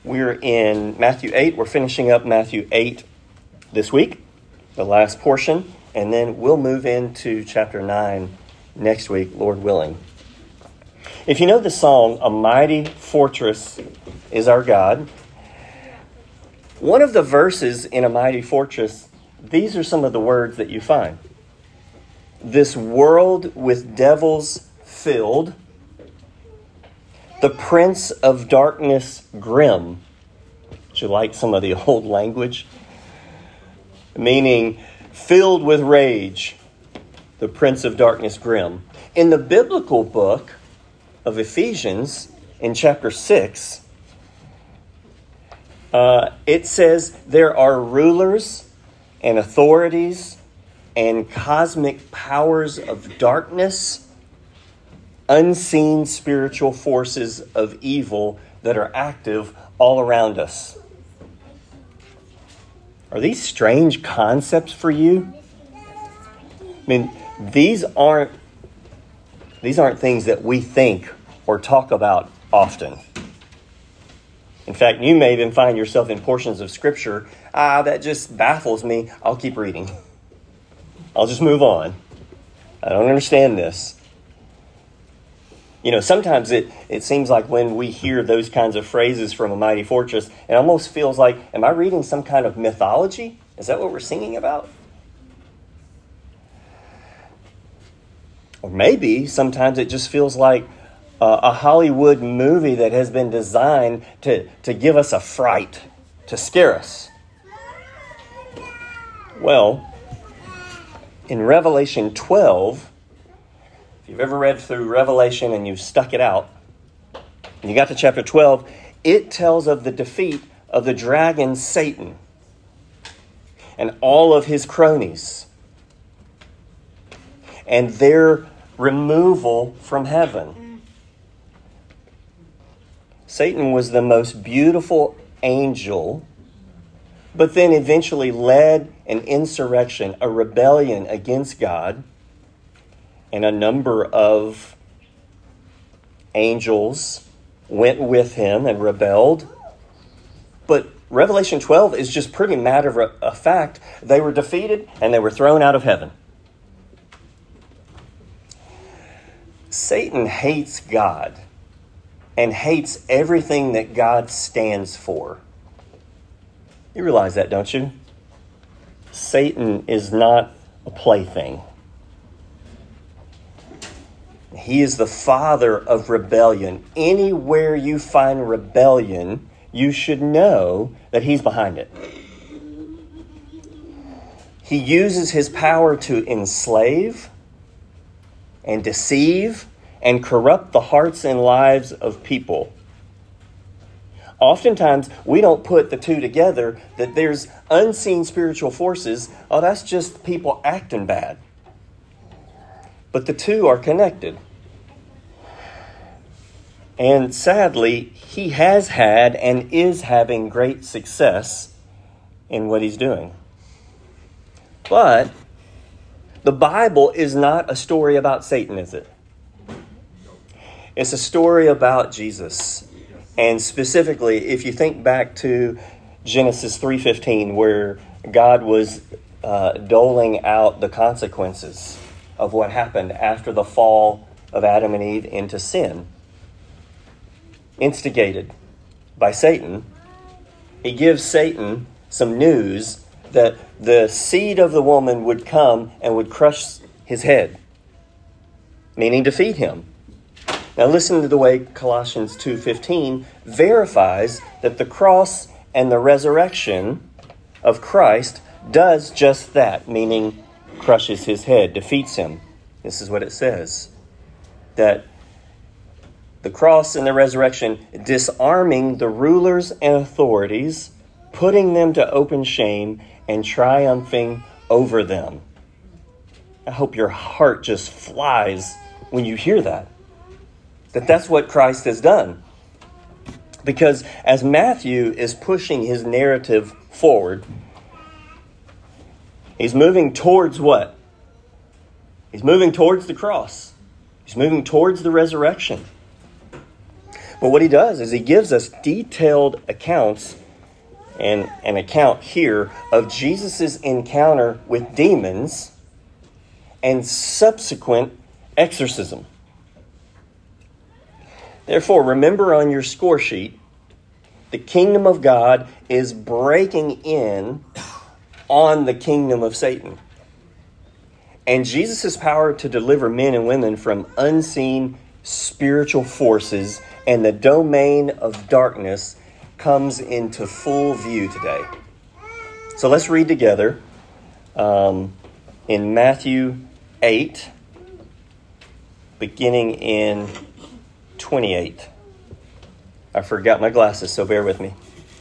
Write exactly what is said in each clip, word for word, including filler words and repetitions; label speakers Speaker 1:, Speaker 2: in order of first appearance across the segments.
Speaker 1: We're in Matthew eight. We're finishing up Matthew eight this week, the last portion, and then we'll move into chapter nine next week, Lord willing. If you know the song, "A Mighty Fortress is Our God," one of the verses in "A Mighty Fortress," these are some of the words that you find. This world with devils filled, the prince of darkness grim. Would you like some of the old language? Meaning filled with rage, the prince of darkness grim. In the biblical book of Ephesians, in chapter six, uh, it says there are rulers and authorities and cosmic powers of darkness, unseen spiritual forces of evil that are active all around us. Are these strange concepts for you? I mean, these aren't these aren't things that we think or talk about often. In fact, you may even find yourself in portions of Scripture, ah, that just baffles me. I'll keep reading. I'll just move on. I don't understand this. You know, sometimes it, it seems like when we hear those kinds of phrases from A Mighty Fortress, it almost feels like, am I reading some kind of mythology? Is that what we're singing about? Or maybe sometimes it just feels like uh, a Hollywood movie that has been designed to, to give us a fright, to scare us. Well, in Revelation twelve, if you've ever read through Revelation and you've stuck it out, and you got to chapter twelve, it tells of the defeat of the dragon Satan and all of his cronies and their removal from heaven. Satan was the most beautiful angel, but then eventually led an insurrection, a rebellion against God. And a number of angels went with him and rebelled. But Revelation twelve is just pretty matter of fact. They were defeated and they were thrown out of heaven. Satan hates God and hates everything that God stands for. You realize that, don't you? Satan is not a plaything. He is the father of rebellion. Anywhere you find rebellion, you should know that he's behind it. He uses his power to enslave and deceive and corrupt the hearts and lives of people. Oftentimes, we don't put the two together, that there's unseen spiritual forces. Oh, that's just people acting bad. But the two are connected. And sadly, he has had and is having great success in what he's doing. But the Bible is not a story about Satan, is it? It's a story about Jesus. And specifically, if you think back to Genesis three fifteen, where God was uh, doling out the consequences of what happened after the fall of Adam and Eve into sin, instigated by Satan, he gives Satan some news that the seed of the woman would come and would crush his head, meaning defeat him. Now listen to the way Colossians two fifteen verifies that the cross and the resurrection of Christ does just that, meaning crushes his head, defeats him. This is what it says, that the cross and the resurrection, disarming the rulers and authorities, putting them to open shame, and triumphing over them. I hope your heart just flies when you hear that. That that's what Christ has done. Because as Matthew is pushing his narrative forward, he's moving towards what? He's moving towards the cross. He's moving towards the resurrection. But what he does is he gives us detailed accounts, and an account here of Jesus' encounter with demons and subsequent exorcism. Therefore, remember on your score sheet, the kingdom of God is breaking in on the kingdom of Satan. And Jesus' power to deliver men and women from unseen spiritual forces and the domain of darkness comes into full view today. So let's read together um, in Matthew eight, beginning in twenty-eight. I forgot my glasses, so bear with me.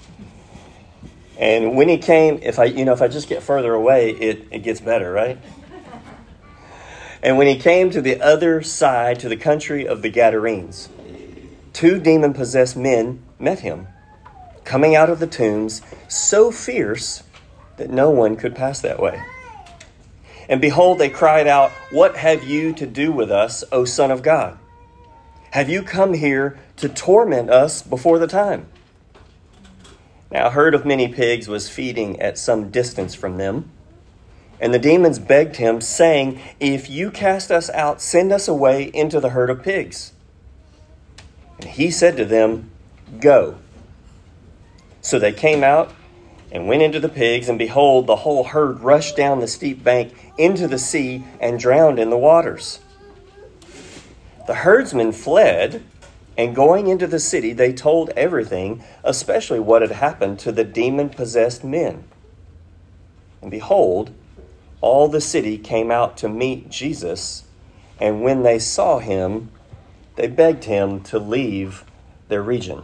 Speaker 1: And when he came, if I, you know, if I just get further away, it, it gets better, right? And when he came to the other side, to the country of the Gadarenes, two demon-possessed men met him, coming out of the tombs, so fierce that no one could pass that way. And behold, they cried out, "What have you to do with us, O Son of God? Have you come here to torment us before the time?" Now a herd of many pigs was feeding at some distance from them. And the demons begged him, saying, "If you cast us out, send us away into the herd of pigs." And he said to them, "Go." So they came out and went into the pigs, and behold, the whole herd rushed down the steep bank into the sea and drowned in the waters. The herdsmen fled, and going into the city, they told everything, especially what had happened to the demon-possessed men. And behold, all the city came out to meet Jesus, and when they saw him, they begged him to leave their region.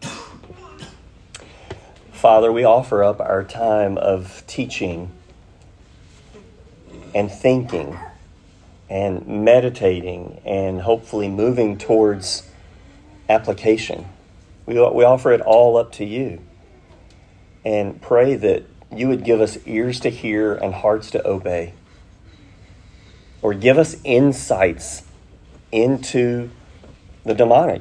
Speaker 1: Father, we offer up our time of teaching and thinking and meditating and hopefully moving towards application. We, we offer it all up to you and pray that you would give us ears to hear and hearts to obey. Or give us insights into the demonic.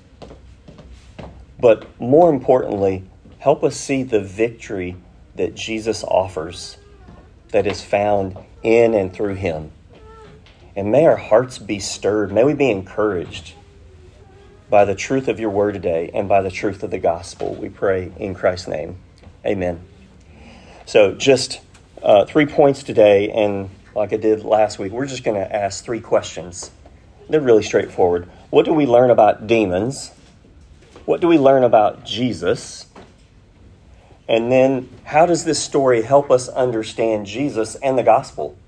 Speaker 1: But more importantly, help us see the victory that Jesus offers that is found in and through him. And may our hearts be stirred. May we be encouraged by the truth of your word today and by the truth of the gospel. We pray in Christ's name. Amen. So just uh, three points today, and like I did last week, we're just going to ask three questions. They're really straightforward. What do we learn about demons? What do we learn about Jesus? And then how does this story help us understand Jesus and the gospel?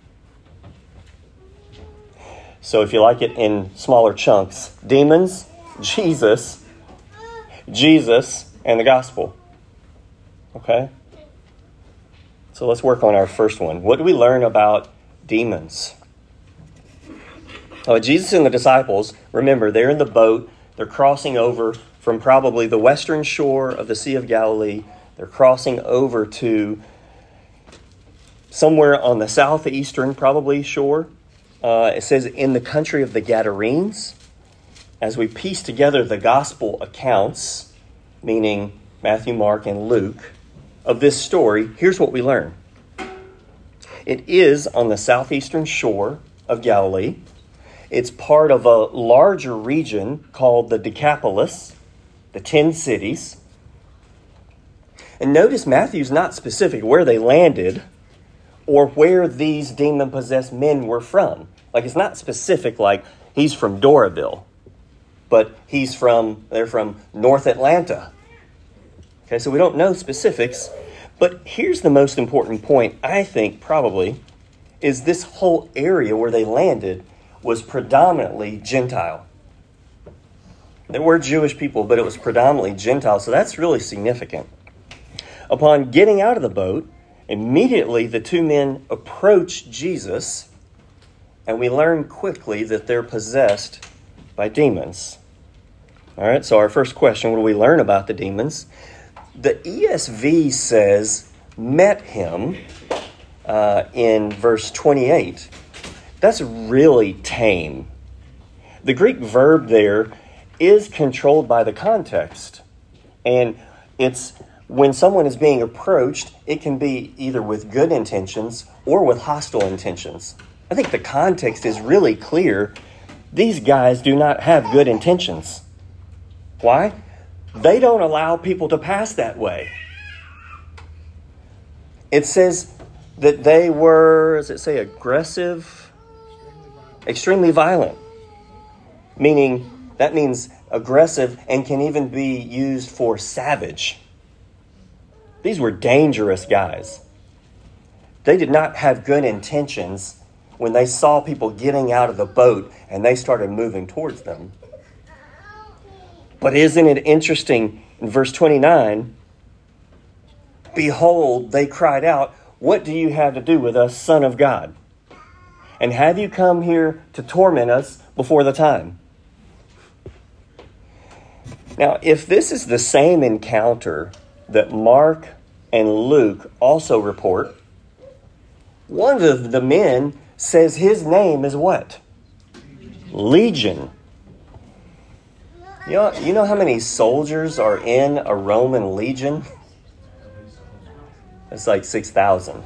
Speaker 1: So if you like it in smaller chunks, demons, Jesus, Jesus, and the gospel. Okay? So let's work on our first one. What do we learn about demons? Oh, Jesus and the disciples, remember, they're in the boat. They're crossing over from probably the western shore of the Sea of Galilee. They're crossing over to somewhere on the southeastern, probably, shore. Uh, it says in the country of the Gadarenes. As we piece together the gospel accounts, meaning Matthew, Mark, and Luke, of this story, here's what we learn. It is on the southeastern shore of Galilee. It's part of a larger region called the Decapolis, the ten cities. And notice Matthew's not specific where they landed or where these demon-possessed men were from. Like, it's not specific like he's from Doraville, but he's from, they're from North Atlanta. Okay, so we don't know specifics, but here's the most important point, I think, probably, is this whole area where they landed was predominantly Gentile. There were Jewish people, but it was predominantly Gentile, so that's really significant. Upon getting out of the boat, immediately the two men approach Jesus, and we learn quickly that they're possessed by demons. All right, so our first question, what do we learn about the demons? The E S V says, met him uh, in verse twenty-eight. That's really tame. The Greek verb there is controlled by the context. And it's when someone is being approached, it can be either with good intentions or with hostile intentions. I think the context is really clear. These guys do not have good intentions. Why? They don't allow people to pass that way. It says that they were, does it say aggressive? Extremely violent. Meaning, that means aggressive and can even be used for savage. These were dangerous guys. They did not have good intentions when they saw people getting out of the boat and they started moving towards them. But isn't it interesting in verse twenty-nine? Behold, they cried out, what do you have to do with us, Son of God? And have you come here to torment us before the time? Now, if this is the same encounter that Mark and Luke also report, one of the men says his name is what? Legion. You know, you know how many soldiers are in a Roman legion? It's like six thousand.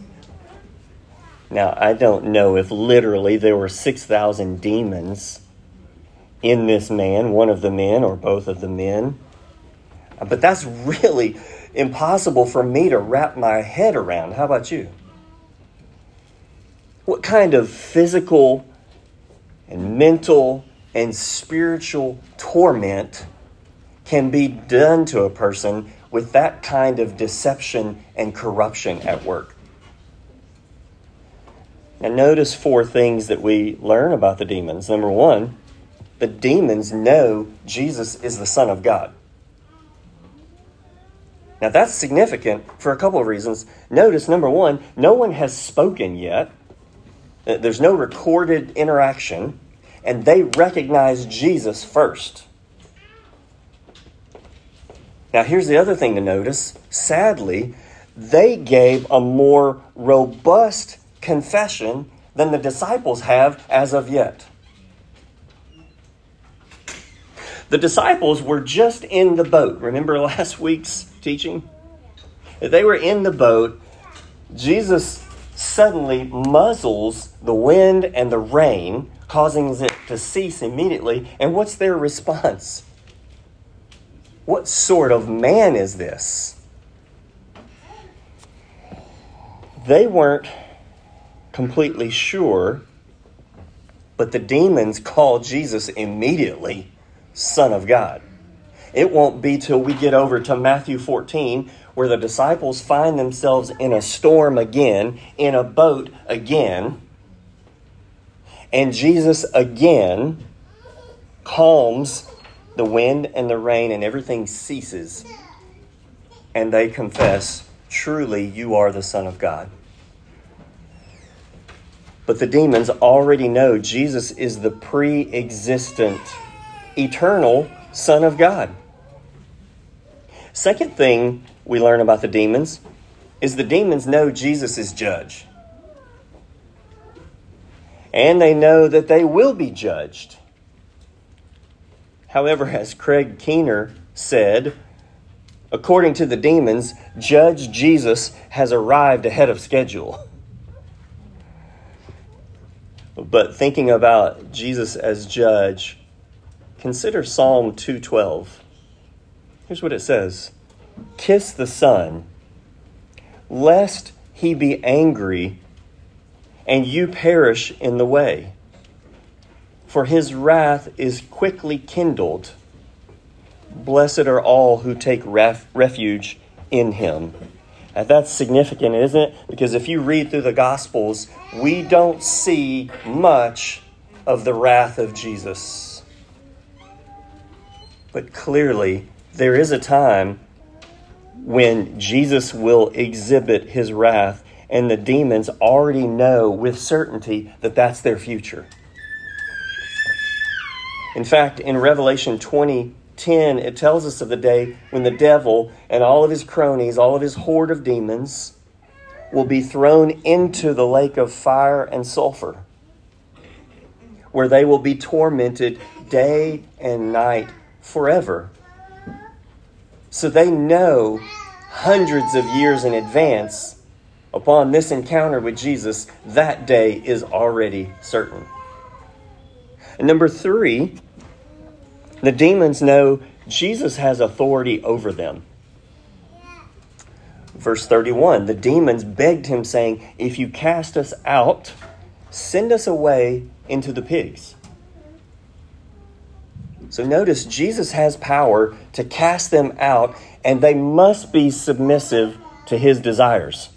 Speaker 1: Now, I don't know if literally there were six thousand demons in this man, one of the men or both of the men. But that's really impossible for me to wrap my head around. How about you? What kind of physical and mental and spiritual torment can be done to a person with that kind of deception and corruption at work? Now notice four things that we learn about the demons. Number one, the demons know Jesus is the Son of God. Now that's significant for a couple of reasons. Notice, number one, no one has spoken yet. There's no recorded interaction, and they recognize Jesus first. Now here's the other thing to notice. Sadly, they gave a more robust confession than the disciples have as of yet. The disciples were just in the boat. Remember last week's teaching? They were in the boat. Jesus suddenly muzzles the wind and the rain, causing it to cease immediately. And what's their response? What sort of man is this? They weren't completely sure, but the demons called Jesus immediately Son of God. It won't be till we get over to Matthew fourteen where the disciples find themselves in a storm again, in a boat again, and Jesus again calms the wind and the rain and everything ceases, and they confess, truly you are the Son of God. But the demons already know Jesus is the pre-existent, eternal Son of God. Second thing we learn about the demons is the demons know Jesus is judge. And they know that they will be judged. However, as Craig Keener said, according to the demons, Judge Jesus has arrived ahead of schedule. But thinking about Jesus as judge, consider Psalm two twelve. Here's what it says. Kiss the Son, lest he be angry and you perish in the way. For his wrath is quickly kindled. Blessed are all who take ref- refuge in him. Now that's significant, isn't it? Because if you read through the Gospels, we don't see much of the wrath of Jesus. But clearly, there is a time when Jesus will exhibit his wrath, and the demons already know with certainty that that's their future. In fact, in Revelation twenty ten, it tells us of the day when the devil and all of his cronies, all of his horde of demons, will be thrown into the lake of fire and sulfur. where they will be tormented day and night forever. So they know hundreds of years in advance, upon this encounter with Jesus, that day is already certain. And number three, the demons know Jesus has authority over them. Verse thirty-one, the demons begged him, saying, "If you cast us out, send us away into the pigs." So notice, Jesus has power to cast them out, and they must be submissive to his desires.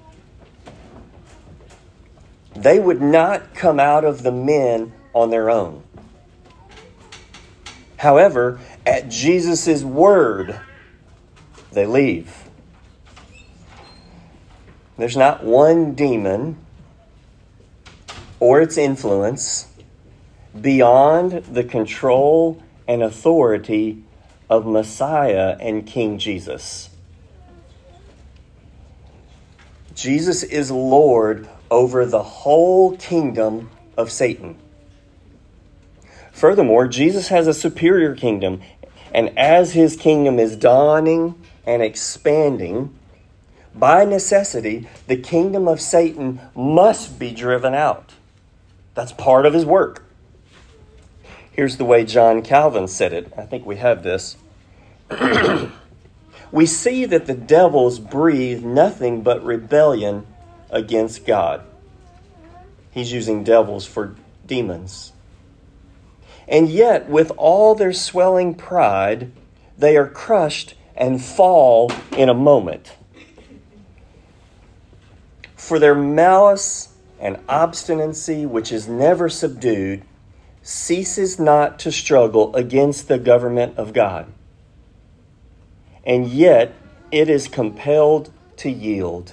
Speaker 1: They would not come out of the men on their own. However, at Jesus' word, they leave. There's not one demon or its influence beyond the control and authority of Messiah and King Jesus. Jesus is Lord over the whole kingdom of Satan. Furthermore, Jesus has a superior kingdom, and as his kingdom is dawning and expanding, by necessity, the kingdom of Satan must be driven out. That's part of his work. Here's the way John Calvin said it. I think we have this. We see that the devils breathe nothing but rebellion against God. He's using devils for demons. And yet, with all their swelling pride, they are crushed and fall in a moment. For their malice and obstinacy, which is never subdued, ceases not to struggle against the government of God. And yet it is compelled to yield.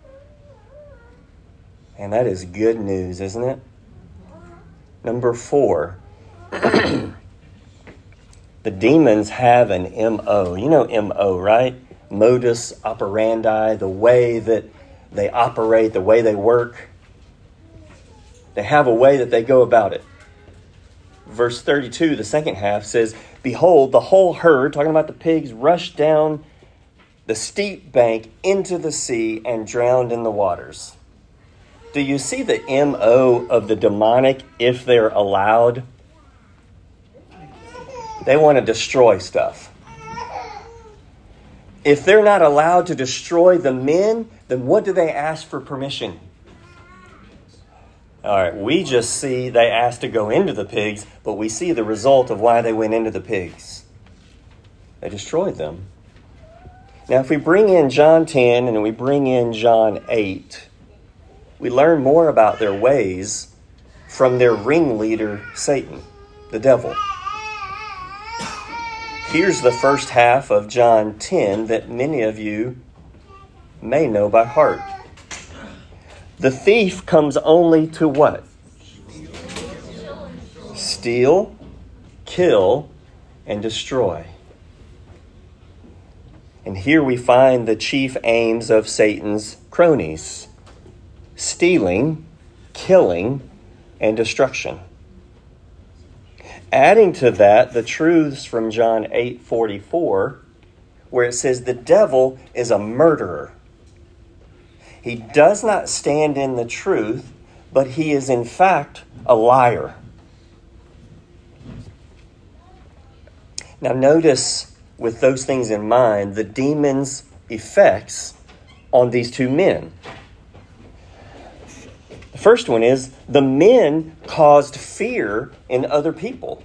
Speaker 1: And that is good news, isn't it? Number four, the demons have an M O. You know M O, right? Modus operandi, the way that they operate, the way they work. They have a way that they go about it. Verse thirty-two, the second half says, "Behold, the whole herd," talking about the pigs, "rushed down the steep bank into the sea and drowned in the waters." Do you see the M O of the demonic if they're allowed? They want to destroy stuff. If they're not allowed to destroy the men, then what do they ask for permission? All right, we just see they asked to go into the pigs, but we see the result of why they went into the pigs. They destroyed them. Now, if we bring in John ten and we bring in John eight, we learn more about their ways from their ringleader, Satan, the devil. Here's the first half of John ten that many of you may know by heart. The thief comes only to what? Steal, kill, and destroy. And here we find the chief aims of Satan's cronies: stealing, killing, and destruction. Adding to that, the truths from John eight forty-four, where it says the devil is a murderer. He does not stand in the truth, but he is in fact a liar. Now notice, with those things in mind, the demon's effects on these two men. The first one is the men caused fear in other people.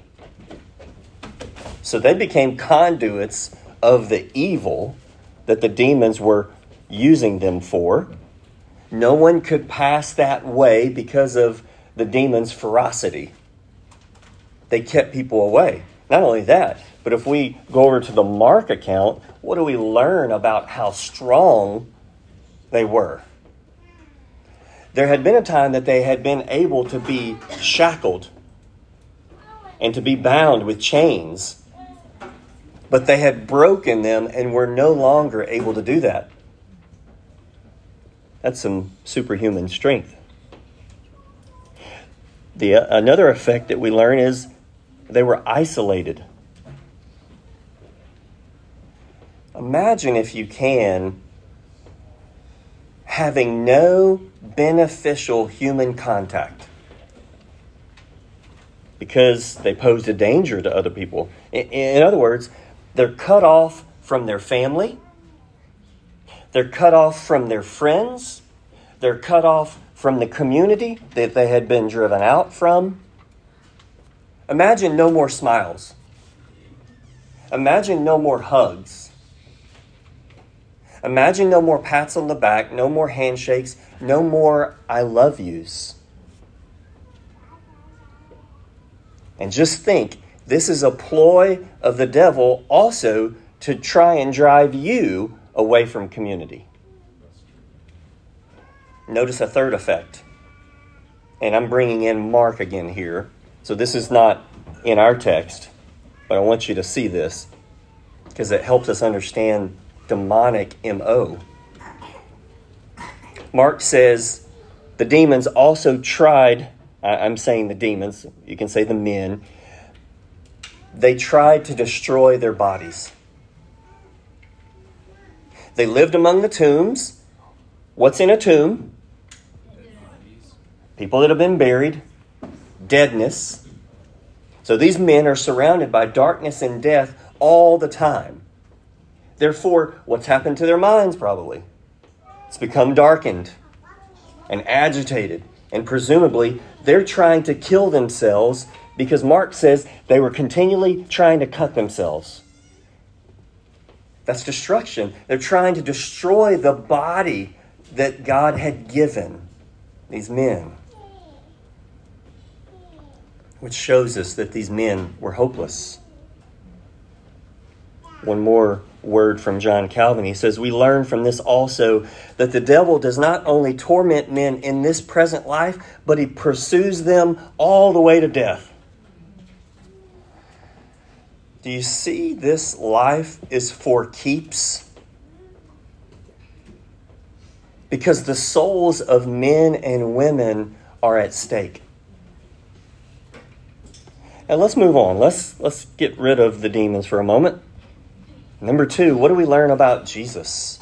Speaker 1: So they became conduits of the evil that the demons were using them for. No one could pass that way because of the demons' ferocity. They kept people away. Not only that, but if we go over to the Mark account, what do we learn about how strong they were? There had been a time that they had been able to be shackled and to be bound with chains, but they had broken them and were no longer able to do that. That's some superhuman strength. The uh, another effect that we learn is they were isolated. Imagine, if you can, having no beneficial human contact because they posed a danger to other people. In, in other words, they're cut off from their family. They're cut off from their friends. They're cut off from the community that they had been driven out from. Imagine no more smiles. Imagine no more hugs. Imagine no more pats on the back, no more handshakes, no more I love yous. And just think, this is a ploy of the devil also to try and drive you away from community. Notice a third effect. And I'm bringing in Mark again here. So this is not in our text, but I want you to see this because it helps us understand demonic M O. Mark says the demons also tried, I'm saying the demons, you can say the men, they tried to destroy their bodies. They lived among the tombs. What's in a tomb? People that have been buried. Deadness. So these men are surrounded by darkness and death all the time. Therefore, what's happened to their minds probably? It's become darkened and agitated. And presumably, they're trying to kill themselves because Mark says they were continually trying to cut themselves. That's destruction. They're trying to destroy the body that God had given these men. Which shows us that these men were hopeless. One more word from John Calvin. He says, we learn from this also that the devil does not only torment men in this present life, but he pursues them all the way to death. Do you see this life is for keeps? Because the souls of men and women are at stake. And let's move on. Let's, let's get rid of the demons for a moment. Number two, what do we learn about Jesus?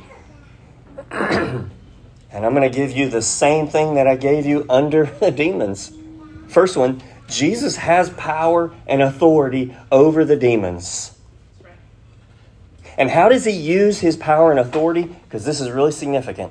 Speaker 1: And I'm going to give you the same thing that I gave you under the demons. First one, Jesus has power and authority over the demons. And how does he use his power and authority? Because this is really significant.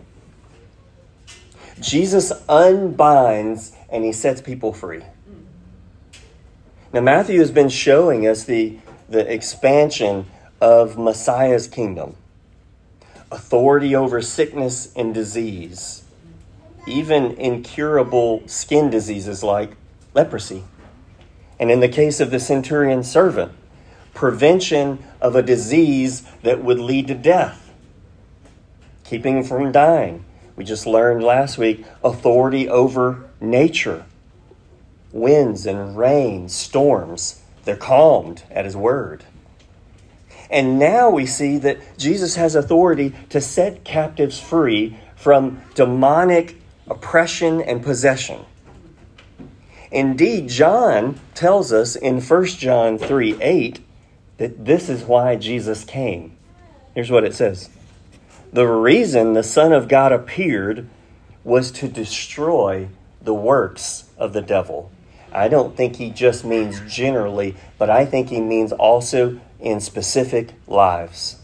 Speaker 1: Jesus unbinds and he sets people free. Now, Matthew has been showing us the, the expansion of Messiah's kingdom. Authority over sickness and disease. Even incurable skin diseases like leprosy. And in the case of the centurion servant, prevention of a disease that would lead to death. Keeping him from dying. We just learned last week authority over nature. Winds and rain, storms, they're calmed at his word. And now we see that Jesus has authority to set captives free from demonic oppression and possession. Indeed, John tells us in First John three eight that this is why Jesus came. Here's what it says. The reason the Son of God appeared was to destroy the works of the devil. I don't think he just means generally, but I think he means also in specific lives.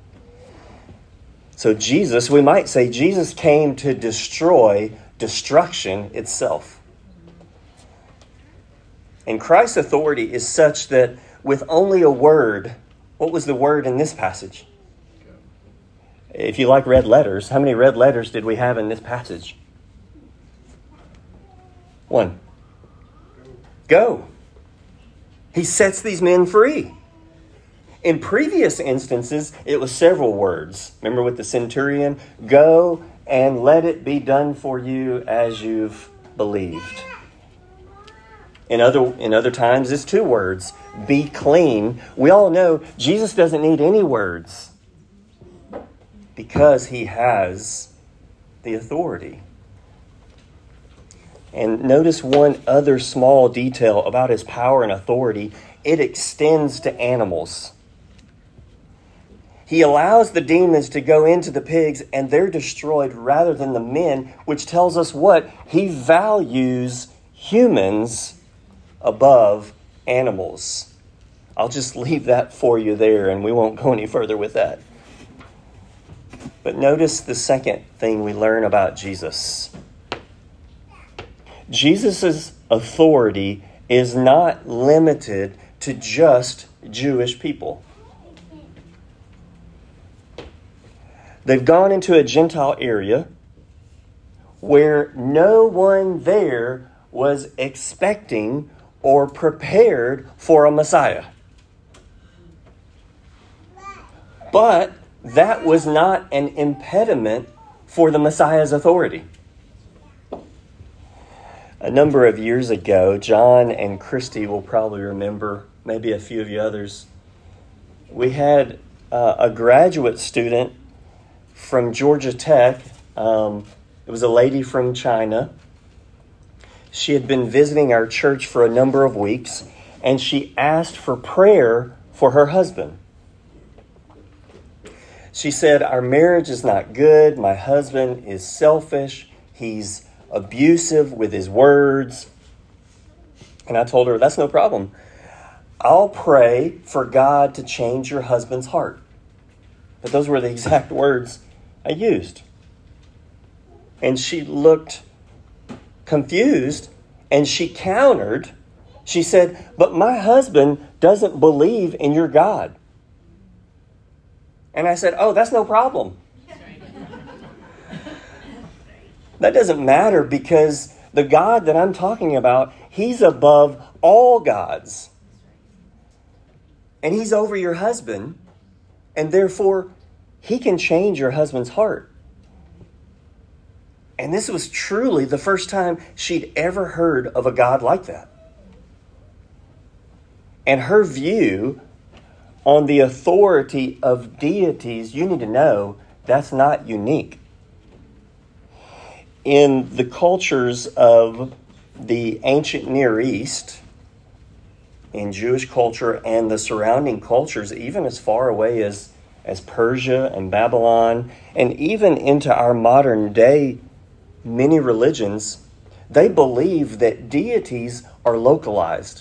Speaker 1: So Jesus, we might say Jesus came to destroy destruction itself. And Christ's authority is such that with only a word, what was the word in this passage? If you like red letters, how many red letters did we have in this passage? One. Go. He sets these men free. In previous instances, it was several words. Remember with the centurion? Go and let it be done for you as you've believed. In other, in other times, it's two words. Be clean. We all know Jesus doesn't need any words because he has the authority. And notice one other small detail about his power and authority. It extends to animals. He allows the demons to go into the pigs and they're destroyed rather than the men, which tells us what? He values humans above animals. I'll just leave that for you there and we won't go any further with that. But notice the second thing we learn about Jesus. Jesus' authority is not limited to just Jewish people. They've gone into a Gentile area where no one there was expecting or prepared for a Messiah. But that was not an impediment for the Messiah's authority. A number of years ago, John and Christy will probably remember, maybe a few of you others, we had uh, a graduate student from Georgia Tech. Um, it was a lady from China. She had been visiting our church for a number of weeks, and she asked for prayer for her husband. She said, "Our marriage is not good. My husband is selfish. He's abusive with his words." And I told her, "That's no problem. I'll pray for God to change your husband's heart." But those were the exact words I used. And she looked confused and she countered. She said, "But my husband doesn't believe in your God." And I said, "Oh, that's no problem. That doesn't matter because the God that I'm talking about, he's above all gods. And he's over your husband, and therefore he can change your husband's heart." And this was truly the first time she'd ever heard of a God like that. And her view on the authority of deities, you need to know, that's not unique. In the cultures of the ancient Near East, in Jewish culture and the surrounding cultures, even as far away as, as Persia and Babylon, and even into our modern day, many religions, they believe that deities are localized.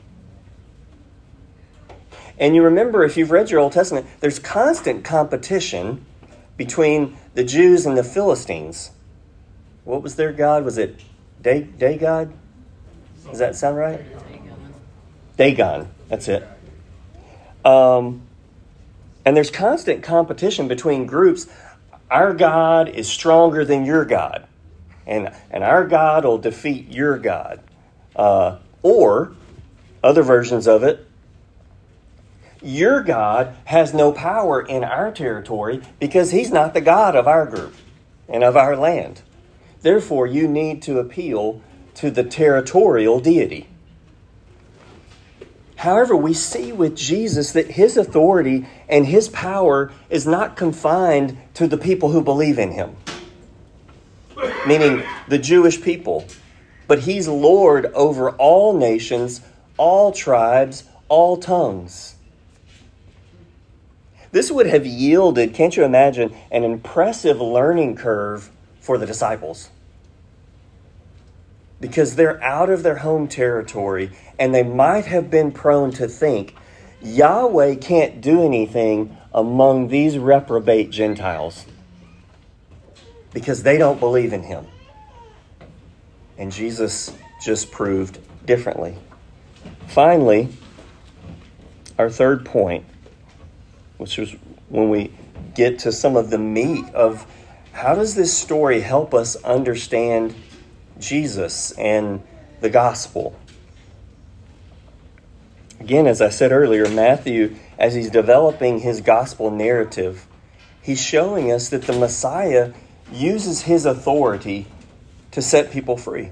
Speaker 1: And you remember, if you've read your Old Testament, there's constant competition between the Jews and the Philistines. What was their god? Was it Day, Day God? Does that sound right? Dagon. That's it. Um, and there's constant competition between groups. Our God is stronger than your God. And, and our God will defeat your God. Uh, or, other versions of it, your God has no power in our territory because he's not the God of our group and of our land. Therefore, you need to appeal to the territorial deity. However, we see with Jesus that his authority and his power is not confined to the people who believe in him, meaning the Jewish people. But he's Lord over all nations, all tribes, all tongues. This would have yielded, can't you imagine, an impressive learning curve for the disciples. Because they're out of their home territory and they might have been prone to think, Yahweh can't do anything among these reprobate Gentiles because they don't believe in him. And Jesus just proved differently. Finally, our third point, which was when we get to some of the meat of how does this story help us understand Jesus and the gospel. Again, as I said earlier, Matthew, as he's developing his gospel narrative, he's showing us that the Messiah uses his authority to set people free.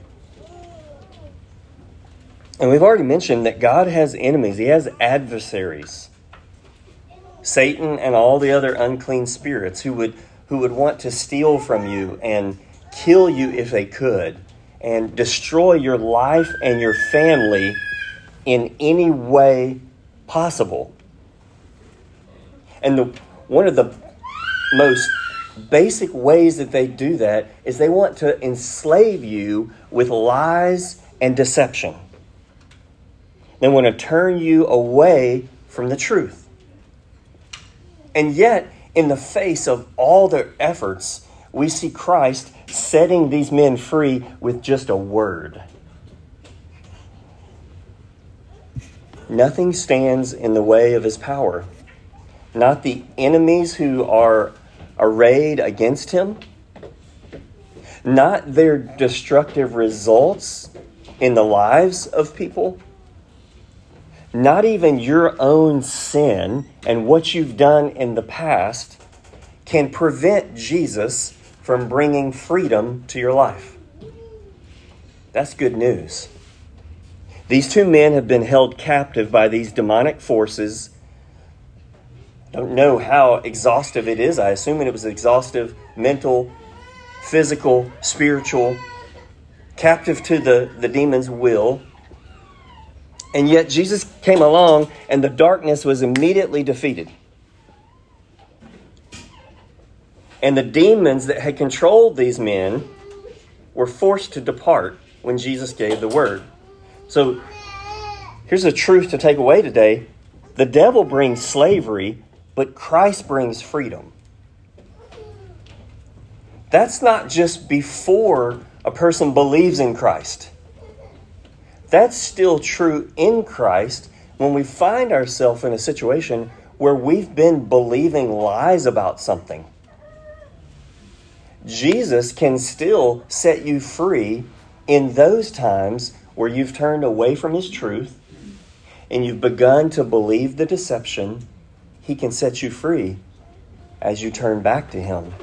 Speaker 1: And we've already mentioned that God has enemies. He has adversaries. Satan and all the other unclean spirits who would who would want to steal from you and kill you if they could. and destroy your life and your family in any way possible. And the, one of the most basic ways that they do that is they want to enslave you with lies and deception. They want to turn you away from the truth. And yet, in the face of all their efforts, we see Christ setting these men free with just a word. Nothing stands in the way of his power. Not the enemies who are arrayed against him, not their destructive results in the lives of people, not even your own sin and what you've done in the past can prevent Jesus from bringing freedom to your life. That's good news. These two men have been held captive by these demonic forces. Don't know how exhaustive it is. I assume it was exhaustive, mental, physical, spiritual, captive to the, the demon's will. And yet Jesus came along and the darkness was immediately defeated. And the demons that had controlled these men were forced to depart when Jesus gave the word. So here's a truth to take away today. The devil brings slavery, but Christ brings freedom. That's not just before a person believes in Christ. That's still true in Christ when we find ourselves in a situation where we've been believing lies about something. Jesus can still set you free in those times where you've turned away from his truth and you've begun to believe the deception. He can set you free as you turn back to him.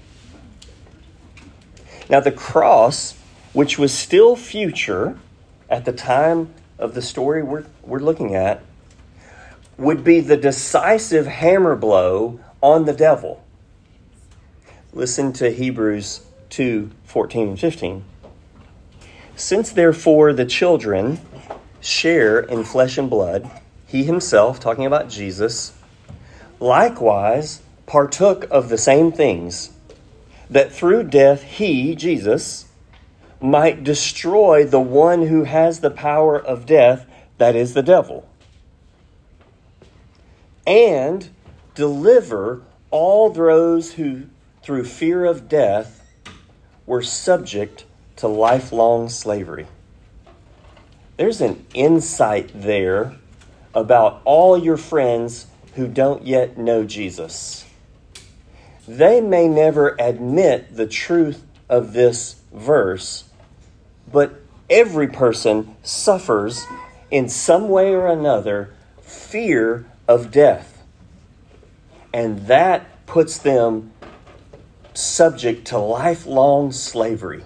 Speaker 1: Now, the cross, which was still future at the time of the story we're, we're looking at, would be the decisive hammer blow on the devil. Listen to Hebrews two, fourteen and fifteen. Since therefore the children share in flesh and blood, he himself, talking about Jesus, likewise partook of the same things, that through death he, Jesus, might destroy the one who has the power of death, that is the devil, and deliver all those who, through fear of death, were subject to lifelong slavery. There's an insight there about all your friends who don't yet know Jesus. They may never admit the truth of this verse, but every person suffers in some way or another fear of death. And that puts them subject to lifelong slavery.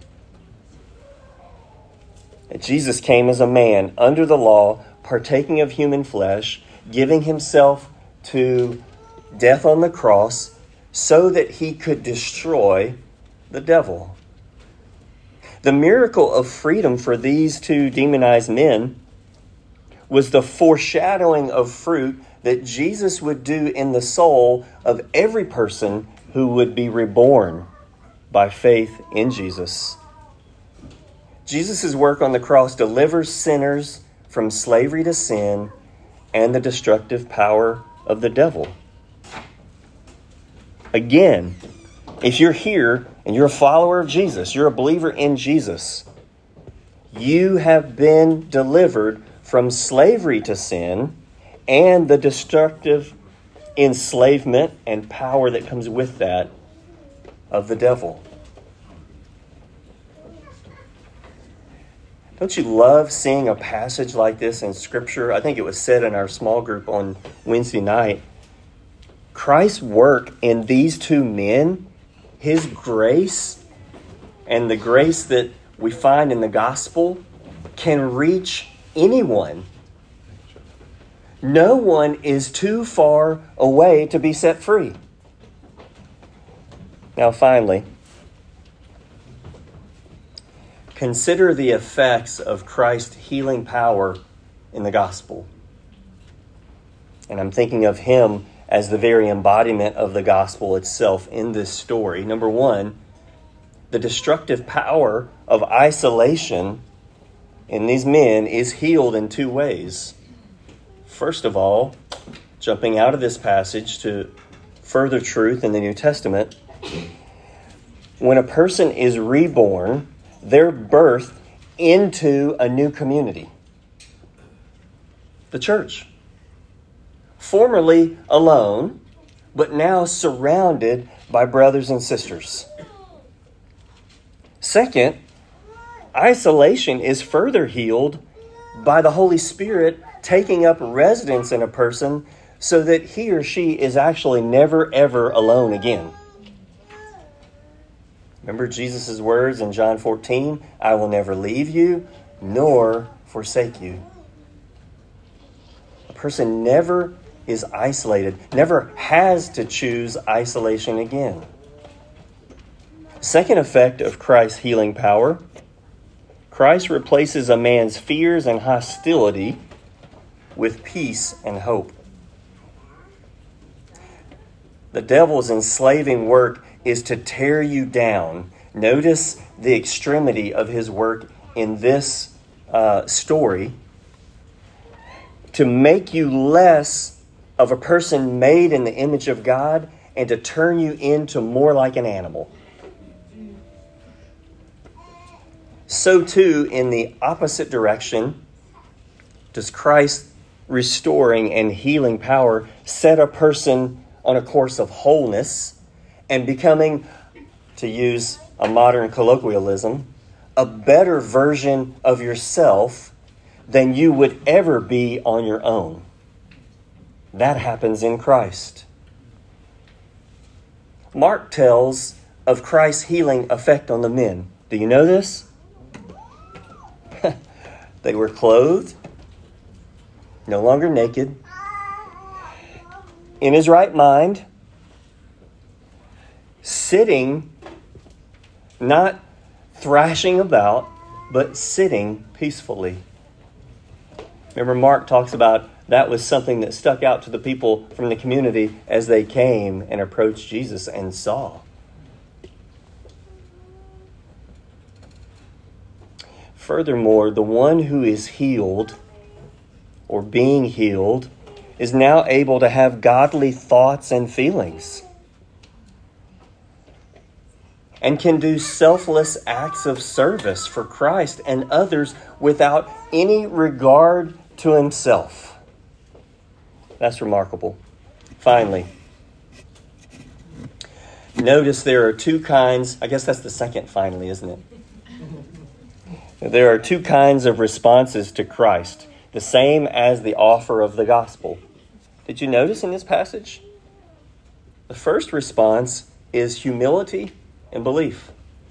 Speaker 1: And Jesus came as a man under the law, partaking of human flesh, giving himself to death on the cross so that he could destroy the devil. The miracle of freedom for these two demonized men was the foreshadowing of fruit that Jesus would do in the soul of every person who would be reborn by faith in Jesus. Jesus' work on the cross delivers sinners from slavery to sin and the destructive power of the devil. Again, if you're here and you're a follower of Jesus, you're a believer in Jesus, you have been delivered from slavery to sin and the destructive enslavement and power that comes with that of the devil. Don't you love seeing a passage like this in Scripture? I think it was said in our small group on Wednesday night. Christ's work in these two men, his grace, and the grace that we find in the gospel can reach anyone. No one is too far away to be set free. Now, finally, Consider the effects of Christ's healing power in the gospel. And I'm thinking of him as the very embodiment of the gospel itself in this story. Number one, the destructive power of isolation in these men is healed in two ways. First of all, jumping out of this passage to further truth in the New Testament, when a person is reborn, they're birthed into a new community. The church. Formerly alone, but now surrounded by brothers and sisters. Second, isolation is further healed by the Holy Spirit taking up residence in a person so that he or she is actually never, ever alone again. Remember Jesus' words in John fourteen, I will never leave you nor forsake you. A person never is isolated, never has to choose isolation again. Second effect of Christ's healing power, Christ replaces a man's fears and hostility with peace and hope. The devil's enslaving work is to tear you down. Notice the extremity of his work in this uh, story. To make you less of a person made in the image of God and to turn you into more like an animal. So too, in the opposite direction, does Christ's restoring and healing power set a person on a course of wholeness and becoming, to use a modern colloquialism, a better version of yourself than you would ever be on your own. That happens in Christ. Mark tells of Christ's healing effect on the men. Do you know this? They were clothed, no longer naked, in his right mind, sitting, not thrashing about, but sitting peacefully. Remember, Mark talks about that was something that stuck out to the people from the community as they came and approached Jesus and saw. Furthermore, the one who is healed or being healed is now able to have godly thoughts and feelings and can do selfless acts of service for Christ and others without any regard to himself. That's remarkable. Finally, notice there are two kinds, I guess that's the second finally, isn't it? There are two kinds of responses to Christ, the same as the offer of the gospel. Did you notice in this passage? The first response is humility and belief.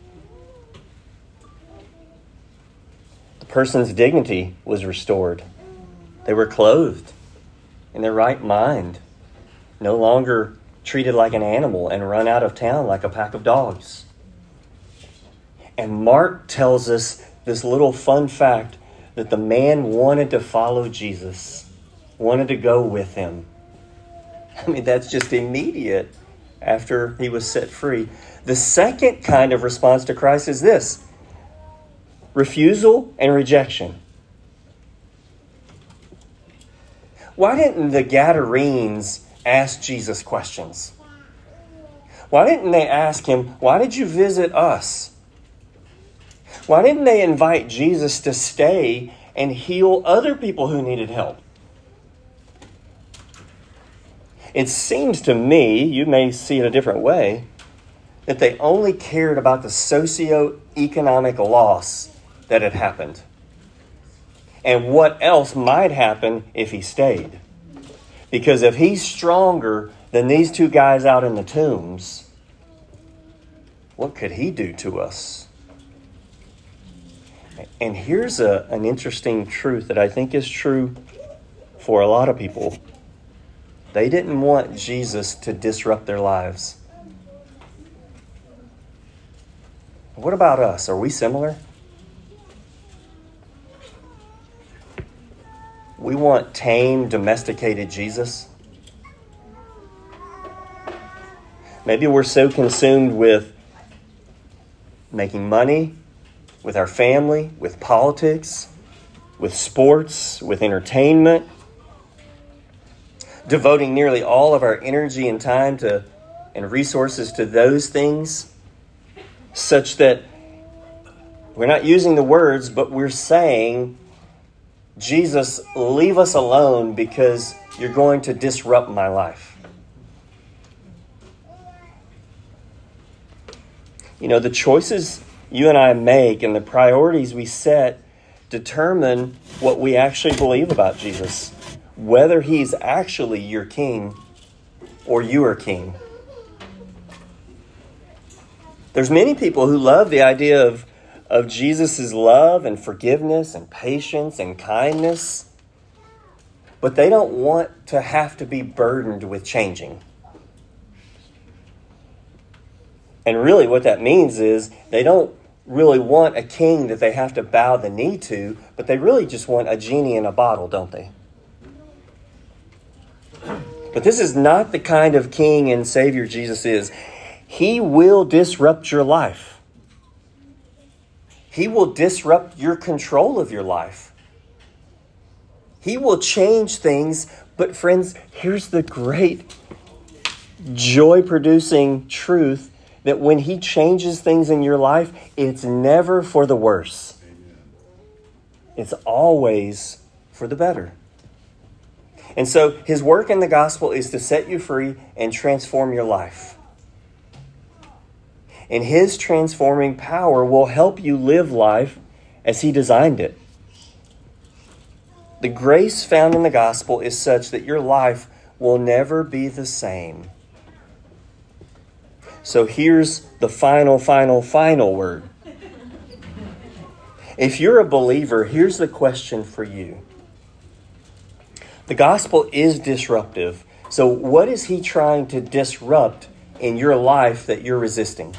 Speaker 1: The person's dignity was restored. They were clothed in their right mind, no longer treated like an animal and run out of town like a pack of dogs. And Mark tells us this little fun fact that the man wanted to follow Jesus, wanted to go with him. I mean, that's just immediate after he was set free. The second kind of response to Christ is this: refusal and rejection. Why didn't the Gadarenes ask Jesus questions? Why didn't they ask him, why did you visit us? Why didn't they invite Jesus to stay and heal other people who needed help? It seems to me, you may see it a different way, that they only cared about the socio-economic loss that had happened and what else might happen if he stayed. Because if he's stronger than these two guys out in the tombs, what could he do to us? And here's a, an interesting truth that I think is true for a lot of people. They didn't want Jesus to disrupt their lives. What about us? Are we similar? we want tame, domesticated Jesus. Maybe we're so consumed with making money, with our family, with politics, with sports, with entertainment, devoting nearly all of our energy and time to and resources to those things, such that we're not using the words, but we're saying, Jesus, leave us alone because you're going to disrupt my life. You know, the choices you and I make and the priorities we set determine what we actually believe about Jesus, whether he's actually your king or you are king. There's many people who love the idea of, of Jesus' love and forgiveness and patience and kindness, but they don't want to have to be burdened with changing. And really what that means is they don't really want a king that they have to bow the knee to, but they really just want a genie in a bottle, don't they? But this is not the kind of king and savior Jesus is. He will disrupt your life. He will disrupt your control of your life. He will change things. But friends, here's the great joy-producing truth that when he changes things in your life, it's never for the worse. It's always for the better. And so his work in the gospel is to set you free and transform your life. And his transforming power will help you live life as he designed it. The grace found in the gospel is such that your life will never be the same. So here's the final, final, final word. If you're a believer, here's the question for you. The gospel is disruptive. So what is he trying to disrupt in your life that you're resisting?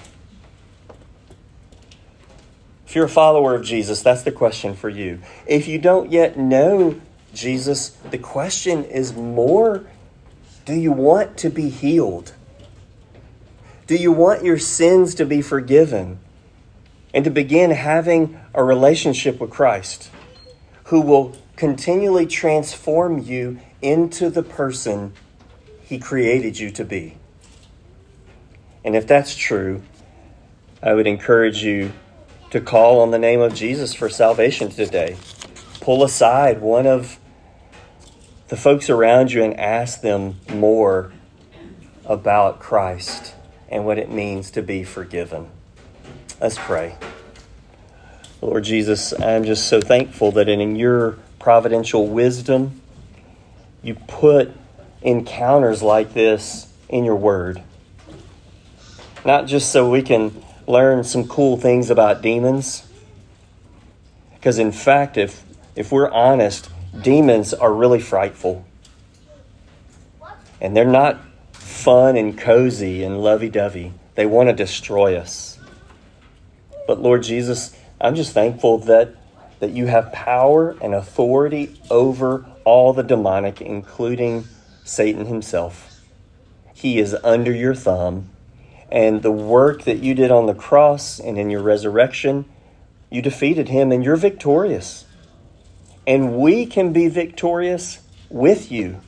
Speaker 1: If you're a follower of Jesus, that's the question for you. If you don't yet know Jesus, the question is more, do you want to be healed? Do you want your sins to be forgiven and to begin having a relationship with Christ, who will continually transform you into the person he created you to be? And if that's true, I would encourage you to call on the name of Jesus for salvation today. Pull aside one of the folks around you and ask them more about Christ and what it means to be forgiven. Let's pray. Lord Jesus, I'm just so thankful that in your providential wisdom, you put encounters like this in your word. Not just so we can learn some cool things about demons. Because in fact, if if we're honest, demons are really frightful. And they're not fun and cozy and lovey-dovey. They want to destroy us. But Lord Jesus, I'm just thankful that, that you have power and authority over all the demonic, including Satan himself. He is under your thumb. And the work that you did on the cross and in your resurrection, you defeated him and you're victorious. And we can be victorious with you.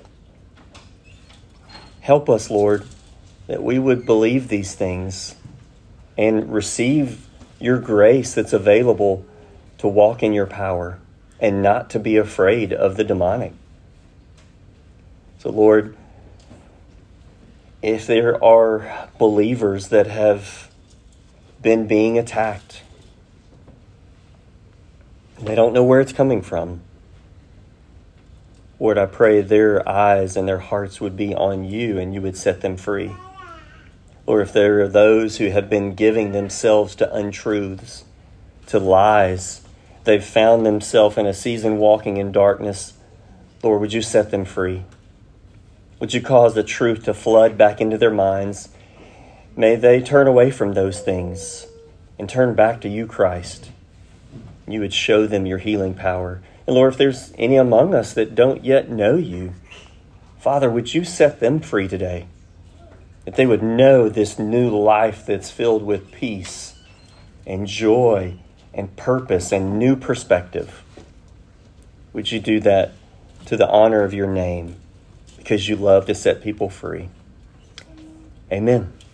Speaker 1: Help us, Lord, that we would believe these things and receive your grace that's available to walk in your power and not to be afraid of the demonic. So, Lord, if there are believers that have been being attacked, they don't know where it's coming from, Lord, I pray their eyes and their hearts would be on you and you would set them free. Lord, if there are those who have been giving themselves to untruths, to lies, they've found themselves in a season walking in darkness, Lord, would you set them free? Would you cause the truth to flood back into their minds? May they turn away from those things and turn back to you, Christ. You would show them your healing power. And Lord, if there's any among us that don't yet know you, Father, would you set them free today? That they would know this new life that's filled with peace and joy and purpose and new perspective. Would you do that to the honor of your name, because you love to set people free? Amen.